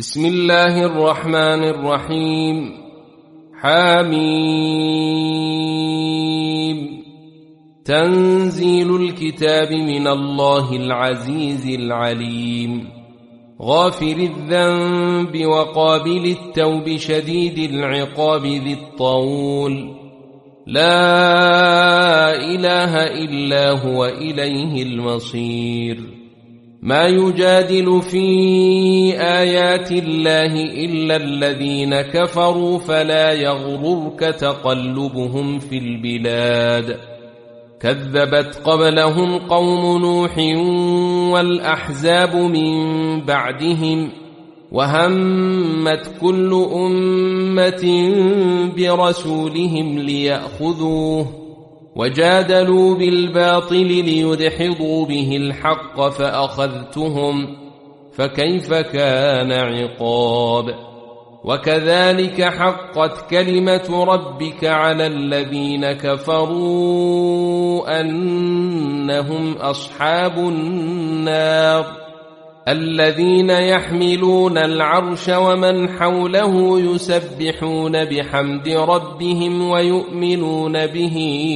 بسم الله الرحمن الرحيم. حميم. تنزيل الكتاب من الله العزيز العليم، غافر الذنب وقابل التوب شديد العقاب ذي الطول، لا إله إلا هو إليه المصير. ما يجادل في آيات الله إلا الذين كفروا فلا يغررك تقلبهم في البلاد. كذبت قبلهم قوم نوح والأحزاب من بعدهم، وهمت كل أمة برسولهم ليأخذوه، وجادلوا بالباطل ليدحضوا به الحق فأخذتهم، فكيف كان عقاب. وكذلك حقت كلمة ربك على الذين كفروا أنهم أصحاب النار، الذين يحملون العرش ومن حوله يسبحون بحمد ربهم ويؤمنون به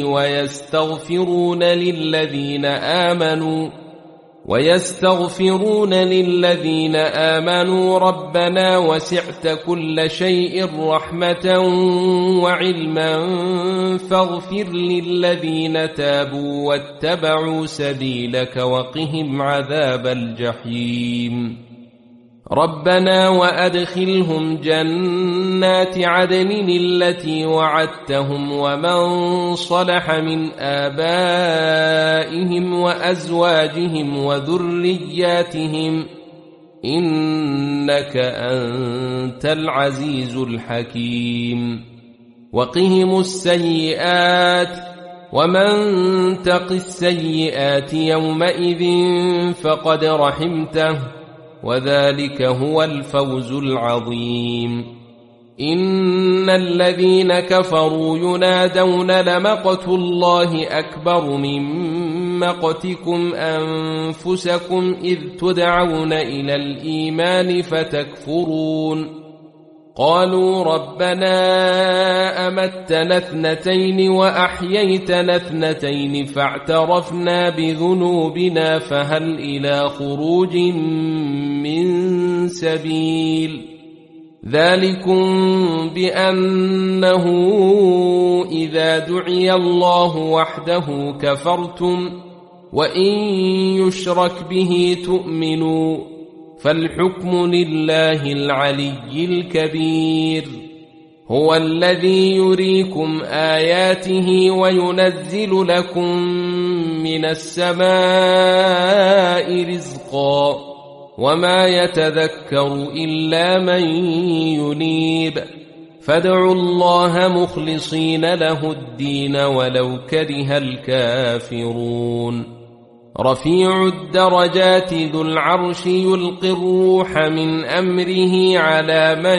ويستغفرون للذين آمنوا ربنا وسعت كل شيء رحمة وعلما فاغفر للذين تابوا واتبعوا سبيلك وقهم عذاب الجحيم. ربنا وأدخلهم جنات عدن التي وعدتهم ومن صلح من آبائهم وأزواجهم وذرياتهم إنك أنت العزيز الحكيم. وقهم السيئات، ومن تق السيئات يومئذ فقد رحمته، وذلك هو الفوز العظيم. إن الذين كفروا ينادون لمقت الله أكبر من مقتكم أنفسكم إذ تدعون إلى الإيمان فتكفرون. قالوا ربنا أمتنا اثنتين وأحييتنا اثنتين فاعترفنا بذنوبنا فهل إلى خروج من سبيل. ذلكم بأنه إذا دعي الله وحده كفرتم وإن يشرك به تؤمنوا، فالحكم لله العلي الكبير. هو الذي يريكم آياته وينزل لكم من السماء رزقا، وما يتذكر إلا من ينيب. فادعوا الله مخلصين له الدين ولو كره الكافرون. رفيع الدرجات ذو العرش يلقي الروح من أمره على من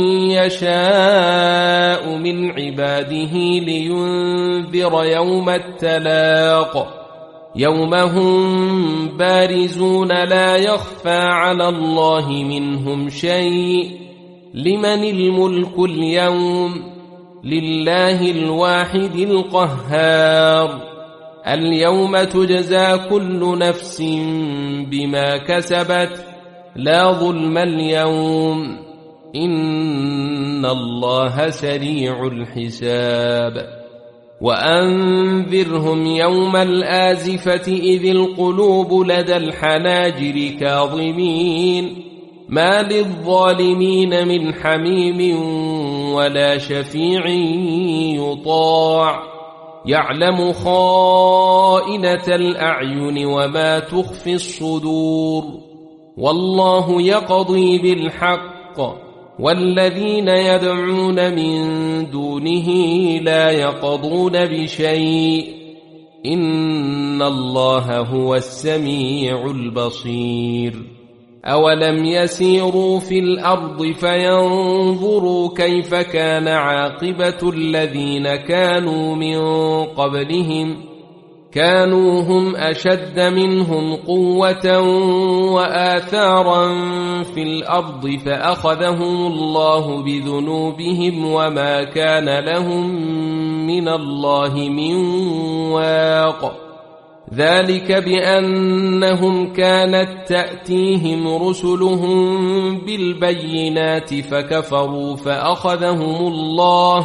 يشاء من عباده لينذر يوم التلاق، يوم هم بارزون لا يخفى على الله منهم شيء. لمن الملك اليوم؟ لله الواحد القهار. اليوم تجزى كل نفس بما كسبت، لا ظلم اليوم، إن الله سريع الحساب. وأنذرهم يوم الآزفة إذ القلوب لدى الحناجر كاظمين، ما للظالمين من حميم ولا شفيع يطاع، يعلم خائنة الأعين وما تخفي الصدور. والله يقضي بالحق، والذين يدعون من دونه لا يقضون بشيء، إن الله هو السميع البصير. أولم يسيروا في الأرض فينظروا كيف كان عاقبة الذين كانوا من قبلهم، كانوا هم أشد منهم قوة وآثارا في الأرض فأخذهم الله بذنوبهم وما كان لهم من الله من واق ذلك بأنهم كانت تأتيهم رسلهم بالبينات فكفروا فأخذهم الله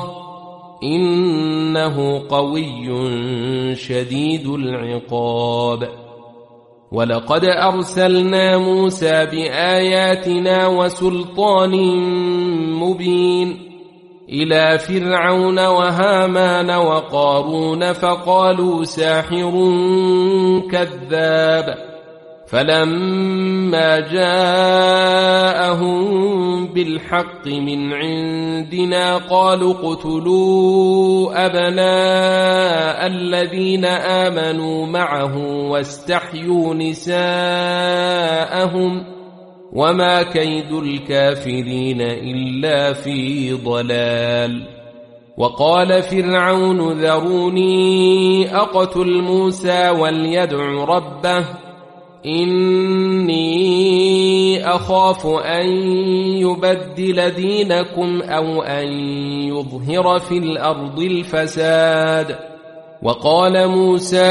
إنه قوي شديد العقاب ولقد أرسلنا موسى بآياتنا وسلطان مبين إلى فرعون وهامان وقارون فقالوا ساحر كذاب فلما جاءهم بالحق من عندنا قالوا اقتلوا أبناء الذين آمنوا معه واستحيوا نساءهم وما كيد الكافرين إلا في ضلال وقال فرعون ذروني أقتل موسى وليدع ربه إني أخاف أن يبدل دينكم أو أن يظهر في الأرض الفساد وقال موسى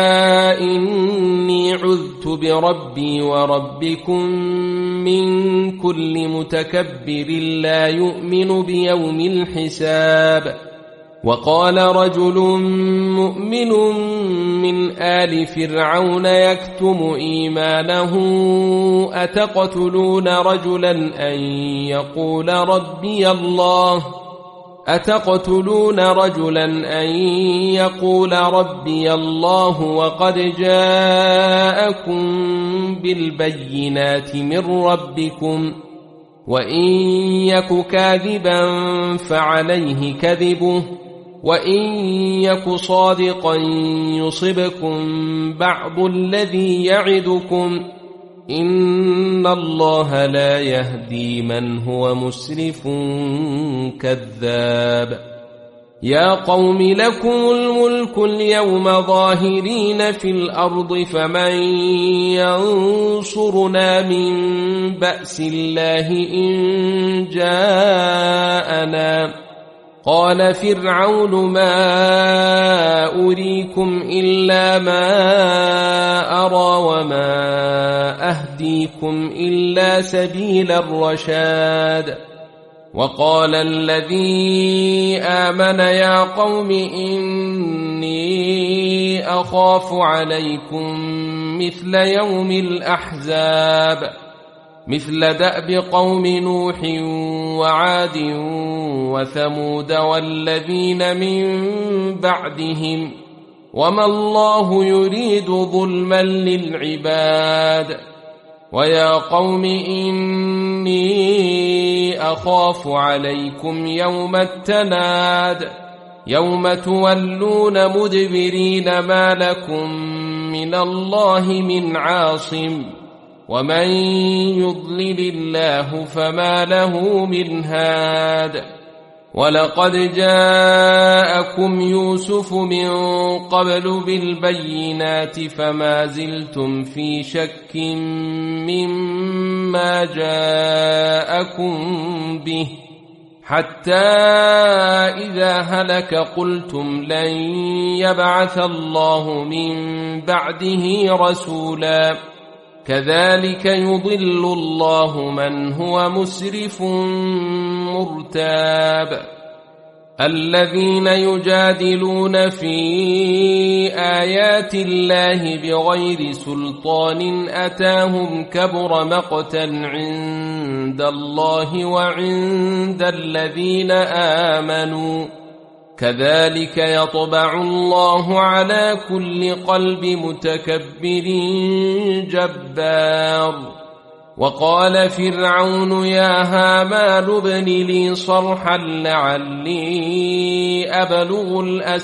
إني عذت بربي وربكم من كل متكبر لا يؤمن بيوم الحساب وقال رجل مؤمن من آل فرعون يكتم إيمانه أتقتلون رجلا أن يقول ربي الله وقد جاءكم بالبينات من ربكم وإن يك كاذبا فعليه كذبه وإن يك صادقا يصبكم بعض الذي يعدكم إن الله لا يهدي من هو مسرف كذاب يا قوم لكم الملك اليوم ظاهرين في الأرض فمن ينصرنا من بأس الله إن جاءنا قال فرعون ما أريكم إلا ما أرى وما أهديكم إلا سبيل الرشاد وقال الذي آمن يا قوم إني أخاف عليكم مثل يوم الأحزاب مثل دأب قوم نوح وعاد وثمود والذين من بعدهم وما الله يريد ظلما للعباد ويا قوم إني أخاف عليكم يوم التناد يوم تولون مدبرين ما لكم من الله من عاصم ومن يضلل الله فما له من هاد ولقد جاءكم يوسف من قبل بالبينات فما زلتم في شك مما جاءكم به حتى إذا هلك قلتم لن يبعث الله من بعده رسولا كذلك يضل الله من هو مسرف مرتاب الذين يجادلون في آيات الله بغير سلطان أتاهم كبر مقتا عند الله وعند الذين آمنوا كذلك يطبع الله على كل قلب متكبر جبار وقال فرعون يا هامان ابن لي صرحا لعلي أبلغ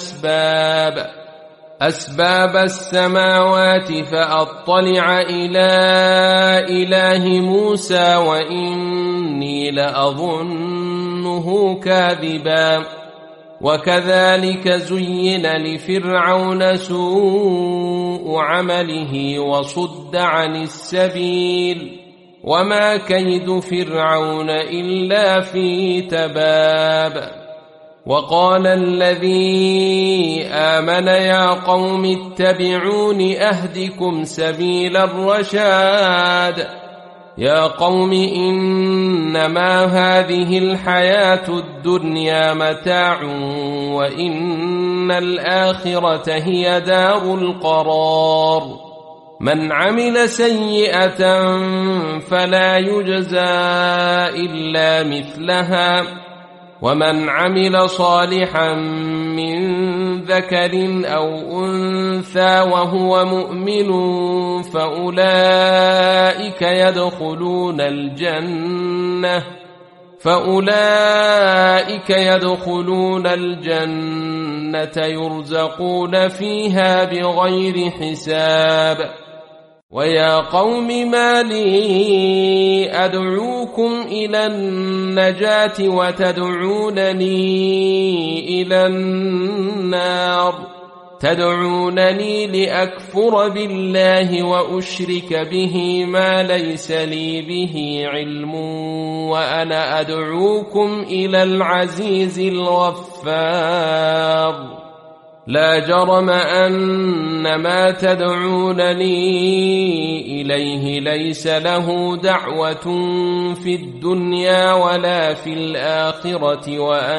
أسباب السماوات فأطلع إلى إله موسى وإني لأظنه كاذبا وكذلك زين لفرعون سوء عمله وصد عن السبيل وما كيد فرعون إلا في تباب. وقال الذي آمن يا قوم اتبعون أهدكم سبيل الرشاد. يا قوم إنما هذه الحياة الدنيا متاع وإن الآخرة هي دار القرار. من عمل سيئة فلا يجزى إلا مثلها ومن عمل صالحا من ذكر أو أنثى وهو مؤمن فأولئك يدخلون الجنة يرزقون فيها بغير حساب. ويا قوم ما لي أدعوكم إلى النجاة وتدعونني إلى النار. تدعونني لأكفر بالله وأشرك به ما ليس لي به علم وأنا أدعوكم إلى العزيز الغفار. لا جرم أن ما تدعونني إليه ليس له دعوة في الدنيا ولا في الآخرة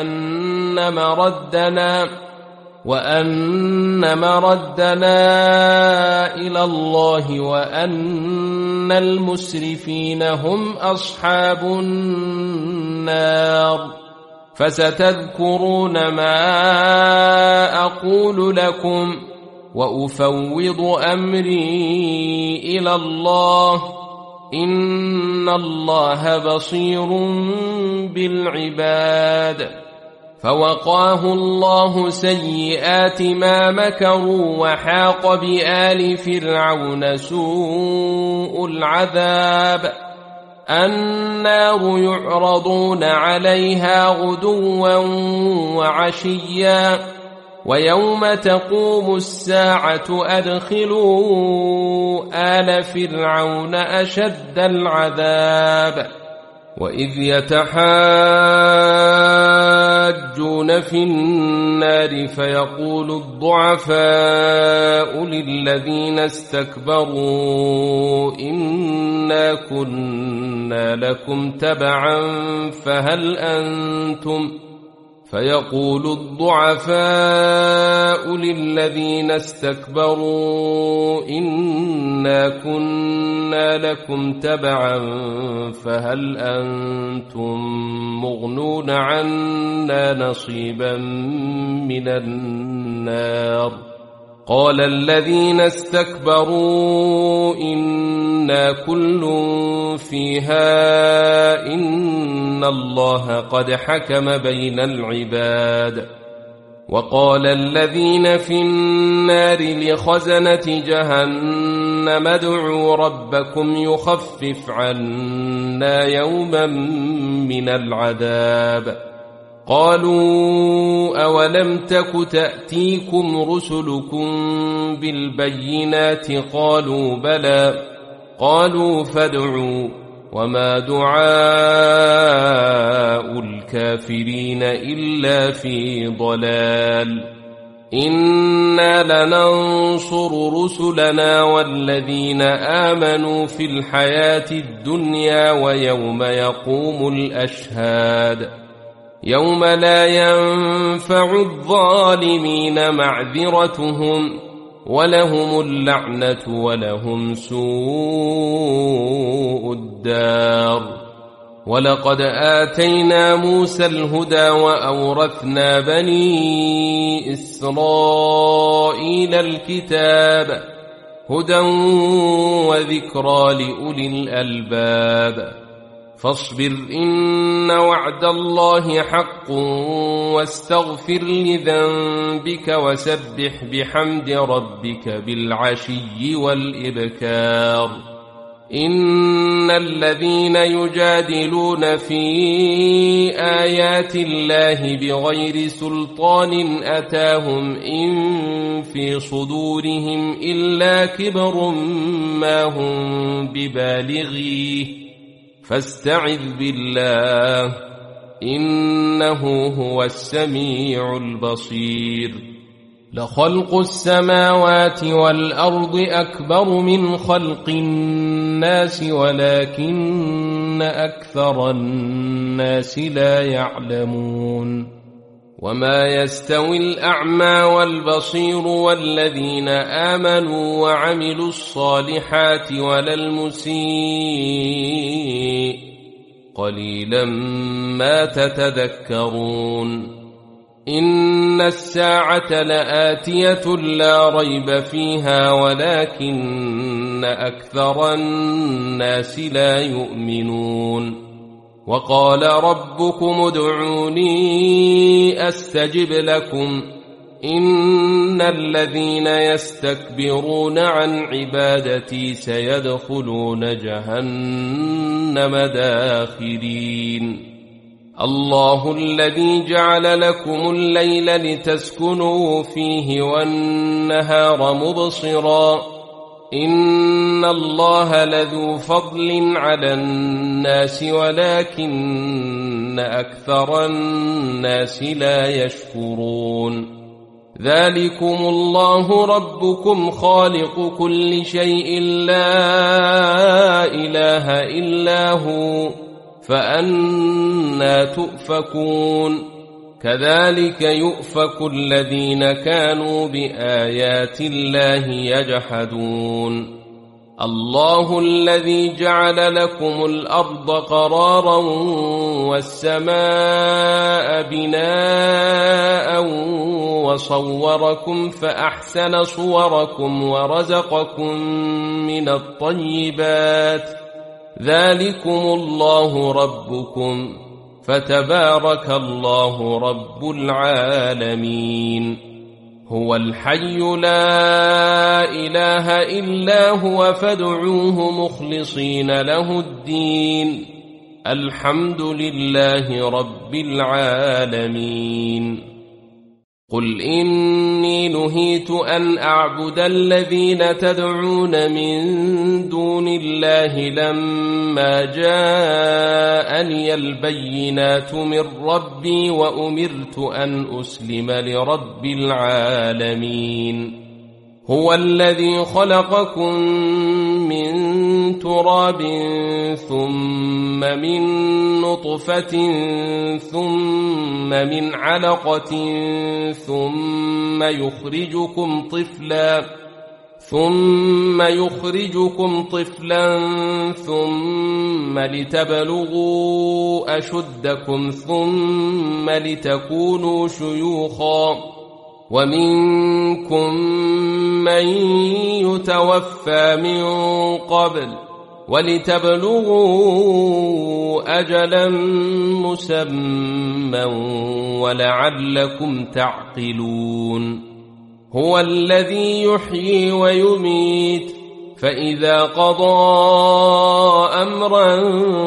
وأن مردنا إلى الله وأن المسرفين هم أصحاب النار. فستذكرون ما أقول لكم وأفوض أمري إلى الله إن الله بصير بالعباد. فوقاه الله سيئات ما مكروا وحاق بآل فرعون سوء العذاب. النار يعرضون عليها غدوا وعشيا ويوم تقوم الساعة أدخلوا آل فرعون أشد العذاب. وإذ يتحاجون في النار فيقول الضعفاء للذين استكبروا إنا كنا لكم تبعا فيقول الضعفاء للذين استكبروا إنا كنا لكم تبعا فهل أنتم مغنون عنا نصيبا من النار. قال الذين استكبروا إنا كل فيها إن الله قد حكم بين العباد. وقال الذين في النار لخزنة جهنم ادعوا ربكم يخفف عنا يوما من العذاب. قالوا أولم تك تأتيكم رسلكم بالبينات قالوا بلى. قالوا فادعوا وما دعاء الكافرين إلا في ضلال. إنا لننصر رسلنا والذين آمنوا في الحياة الدنيا ويوم يقوم الأشهاد. يوم لا ينفع الظالمين معذرتهم ولهم اللعنة ولهم سوء الدار. ولقد آتينا موسى الهدى وأورثنا بني إسرائيل الكتاب هدى وذكرى لأولي الألباب. فاصبر إن وعد الله حق واستغفر لذنبك وسبح بحمد ربك بالعشي والإبكار. إن الذين يجادلون في آيات الله بغير سلطان أتاهم إن في صدورهم إلا كبر ما هم ببالغيه فاستعذ بالله إنه هو السميع البصير. لخلق السماوات والأرض أكبر من خلق الناس ولكن أكثر الناس لا يعلمون. وما يستوي الأعمى والبصير والذين آمنوا وعملوا الصالحات ولا المسيء قليلا ما تتذكرون. إن الساعة لآتية لا ريب فيها ولكن أكثر الناس لا يؤمنون. وقال ربكم ادعوني أستجب لكم إن الذين يستكبرون عن عبادتي سيدخلون جهنم داخرين. الله الذي جعل لكم الليل لتسكنوا فيه والنهار مبصرا إن الله لذو فضل على الناس ولكن أكثر الناس لا يشكرون. ذلكم الله ربكم خالق كل شيء لا إله إلا هو فأنى تؤفكون. كذلك يؤفك الذين كانوا بآيات الله يجحدون. الله الذي جعل لكم الأرض قرارا والسماء بناء وصوركم فأحسن صوركم ورزقكم من الطيبات ذلكم الله ربكم فتبارك الله رب العالمين. هو الحي لا إله إلا هو فادعوه مخلصين له الدين الحمد لله رب العالمين. قل إني نهيت أن أعبد الذين تدعون من دون الله لما جاءني البينات من ربي وأمرت أن أسلم لرب العالمين. هو الذي خلقكم من تراب ثم من نطفة ثم من علقة ثم يخرجكم طفلا ثم لتبلغوا أشدكم ثم لتكونوا شيوخا ومنكم من يتوفى من قبل ولتبلغوا أجلا مسمى ولعلكم تعقلون. هو الذي يحيي ويميت فإذا قضى أمرا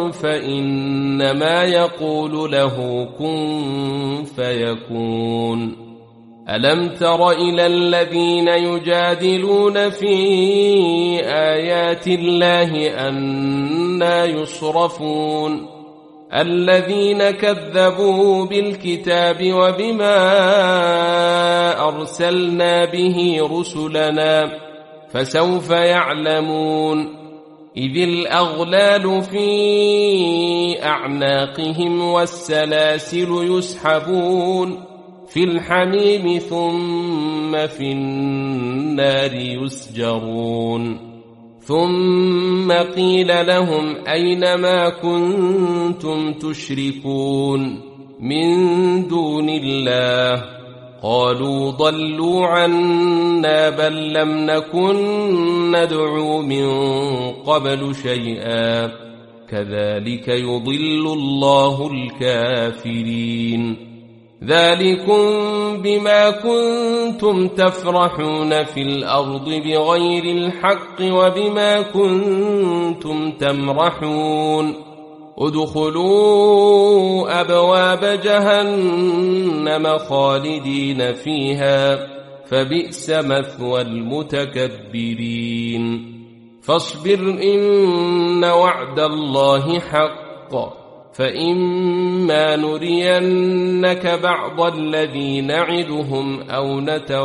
فإنما يقول له كن فيكون. ألم تر إلى الذين يجادلون في آيات الله أنى يصرفون الذين كذبوا بالكتاب وبما أرسلنا به رسلنا فسوف يعلمون. إذ الأغلال في أعناقهم والسلاسل يسحبون في الحميم ثم في النار يسجرون. ثم قيل لهم أين ما كنتم تشركون من دون الله قالوا ضلوا عنا بل لم نكن ندعو من قبل شيئا كذلك يضل الله الكافرين. ذلكم بما كنتم تفرحون في الأرض بغير الحق وبما كنتم تمرحون ادخلوا أبواب جهنم خالدين فيها فبئس مثوى المتكبرين فاصبر إن وعد الله حق فإما نرينك بعض الذي نعدهم أو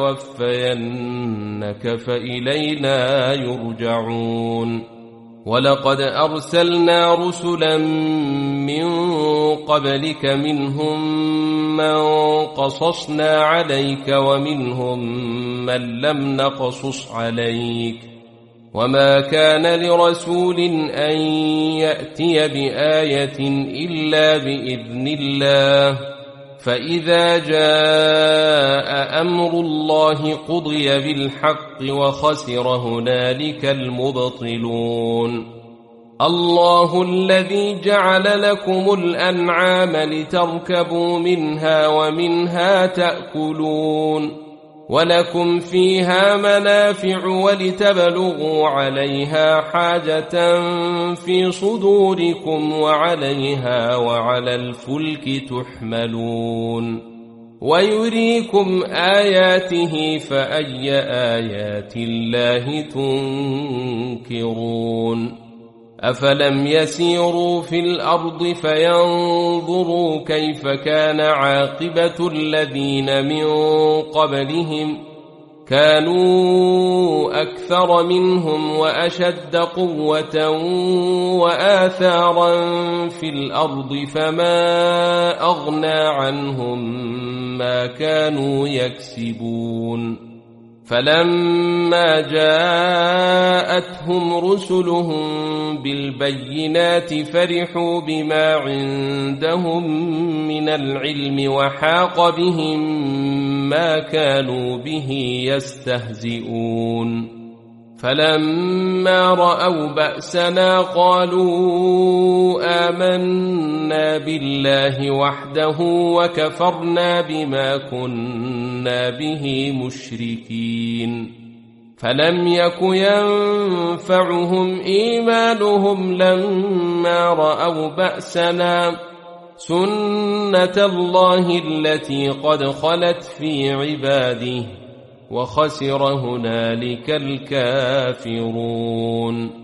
نتوفينك فإلينا يرجعون ولقد أرسلنا رسلا من قبلك منهم من قصصنا عليك ومنهم من لم نقصص عليك وما كان لرسول أن يأتي بآية إلا بإذن الله فإذا جاء أمر الله قضي بالحق وخسر هنالك المبطلون الله الذي جعل لكم الأنعام لتركبوا منها ومنها تأكلون ولكم فيها منافع ولتبلغوا عليها حاجة في صدوركم وعليها وعلى الفلك تحملون ويريكم آياته فأي آيات الله تنكرون أفلم يسيروا في الأرض فينظروا كيف كان عاقبة الذين من قبلهم كانوا أكثر منهم وأشد قوة وآثارا في الأرض فما أغنى عنهم ما كانوا يكسبون فلما جاءتهم رسلهم بالبينات فرحوا بما عندهم من العلم وحاق بهم ما كانوا به يستهزئون فلما رأوا بأسنا قالوا آمنا بالله وحده وكفرنا بما كنا به مشركين فلم يك ينفعهم إيمانهم لما رأوا بأسنا سنة الله التي قد خلت في عباده وخسر هنالك الكافرون